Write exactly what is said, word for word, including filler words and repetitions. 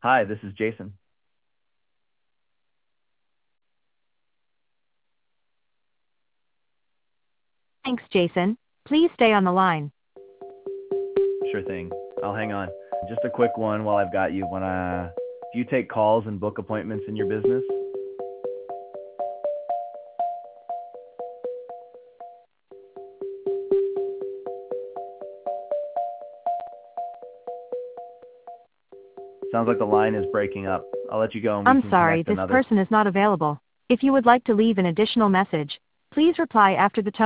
Hi, this is Jason. Thanks, Jason. Please stay on the line. Sure thing. I'll hang on. Just a quick one while I've got you. When uh, do you take calls and book appointments in your business? Sounds like the line is breaking up. I'll let you go and we I'm can sorry, connect this another. person is not available. If you would like to leave an additional message, please reply after the tone.